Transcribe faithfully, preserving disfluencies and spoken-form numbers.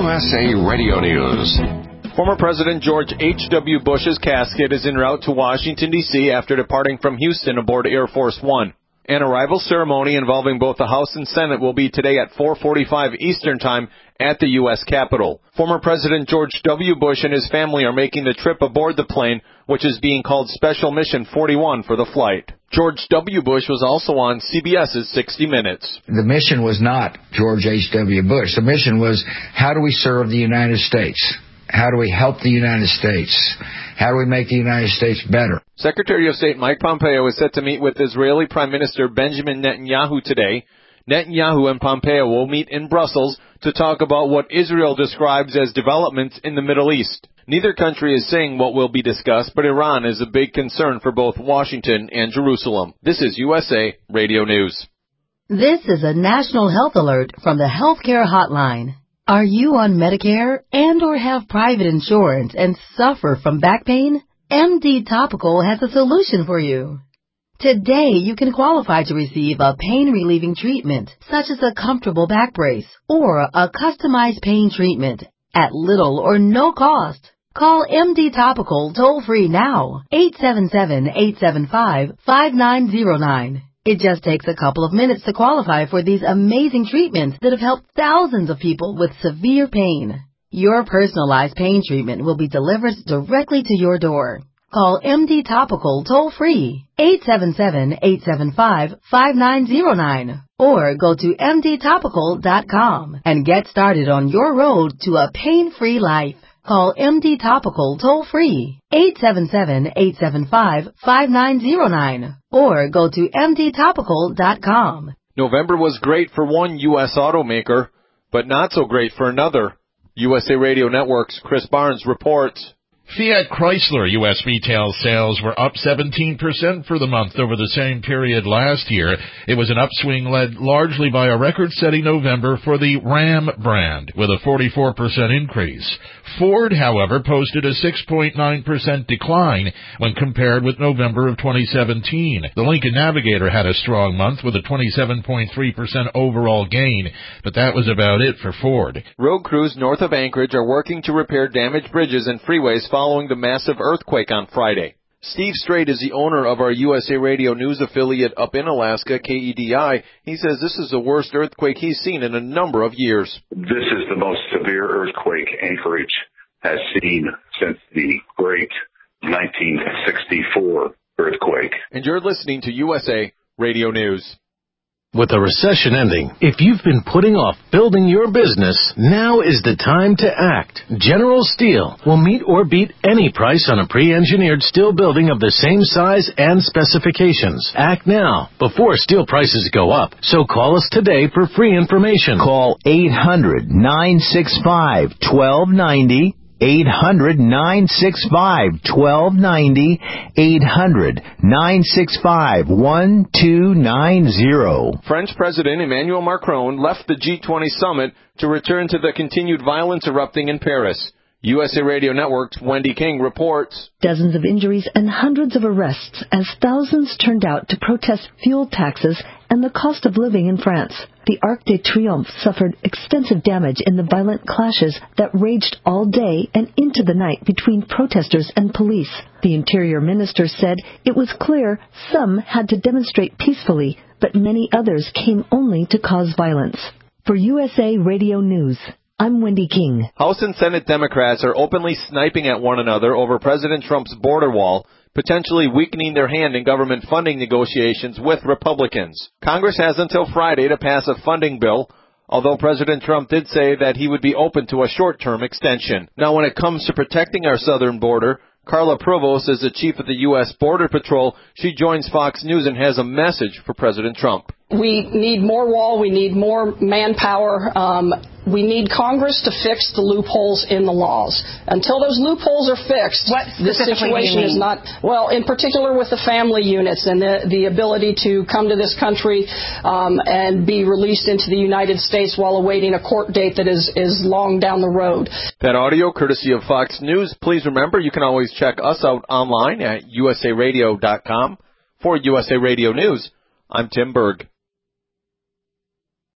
U S A Radio News. Former President George H W. Bush's casket is en route to Washington, D C after departing from Houston aboard Air Force One. An arrival ceremony involving both the House and Senate will be today at four forty-five Eastern Time at the U S Capitol. Former President George W. Bush and his family are making the trip aboard the plane, which is being called Special Mission forty-one for the flight. George W. Bush was also on C B S's sixty minutes. The mission was not George H W. Bush. The mission was, how do we serve the United States? How do we help the United States? How do we make the United States better? Secretary of State Mike Pompeo is set to meet with Israeli Prime Minister Benjamin Netanyahu today. Netanyahu and Pompeo will meet in Brussels to talk about what Israel describes as developments in the Middle East. Neither country is saying what will be discussed, but Iran is a big concern for both Washington and Jerusalem. This is U S A Radio News. This is a national health alert from the Healthcare Hotline. Are you on Medicare and or have private insurance and suffer from back pain? M D Topical has a solution for you. Today, you can qualify to receive a pain-relieving treatment, such as a comfortable back brace or a customized pain treatment at little or no cost. Call M D Topical toll-free now, eight seven seven, eight seven five, five nine zero nine. It just takes a couple of minutes to qualify for these amazing treatments that have helped thousands of people with severe pain. Your personalized pain treatment will be delivered directly to your door. Call M D Topical toll-free, eight seven seven, eight seven five, five nine zero nine, or go to M D topical dot com and get started on your road to a pain-free life. Call M D Topical toll-free, eight seven seven, eight seven five, five nine zero nine, or go to M D topical dot com. November was great for one U S automaker, but not so great for another. U S A Radio Network's Chris Barnes reports. Fiat Chrysler U S retail sales were up seventeen percent for the month over the same period last year. It was an upswing led largely by a record-setting November for the Ram brand, with a forty-four percent increase. Ford, however, posted a six point nine percent decline when compared with November of twenty seventeen. The Lincoln Navigator had a strong month with a twenty-seven point three percent overall gain, but that was about it for Ford. Road crews north of Anchorage are working to repair damaged bridges and freeways following the massive earthquake on Friday. Steve Strait is the owner of our U S A Radio News affiliate up in Alaska, K E D I. He says this is the worst earthquake he's seen in a number of years. This is the most severe earthquake Anchorage has seen since the great nineteen sixty-four earthquake. And you're listening to U S A Radio News. With the recession ending, if you've been putting off building your business, now is the time to act. General Steel will meet or beat any price on a pre-engineered steel building of the same size and specifications. Act now, before steel prices go up. So call us today for free information. Call eight hundred, nine six five, one two nine zero. eight hundred, nine six five, one two nine zero. eight hundred, nine six five, one two nine zero. French President Emmanuel Macron left the G twenty summit to return to the continued violence erupting in Paris. U S A Radio Network's Wendy King reports. Dozens of injuries and hundreds of arrests as thousands turned out to protest fuel taxes and the cost of living in France. The Arc de Triomphe suffered extensive damage in the violent clashes that raged all day and into the night between protesters and police. The Interior Minister said it was clear some had to demonstrate peacefully, but many others came only to cause violence. For U S A Radio News, I'm Wendy King. House and Senate Democrats are openly sniping at one another over President Trump's border wall, potentially weakening their hand in government funding negotiations with Republicans. Congress has until Friday to pass a funding bill, although President Trump did say that he would be open to a short-term extension. Now, when it comes to protecting our southern border, Carla Provost is the chief of the U S Border Patrol. She joins Fox News and has a message for President Trump. We need more wall. We need more manpower. Um, we need Congress to fix the loopholes in the laws. Until those loopholes are fixed, the situation is not, well, in particular with the family units and the, the ability to come to this country um, and be released into the United States while awaiting a court date that is, is long down the road. That audio courtesy of Fox News. Please remember, you can always check us out online at U S A radio dot com. For U S A Radio News, I'm Tim Berg.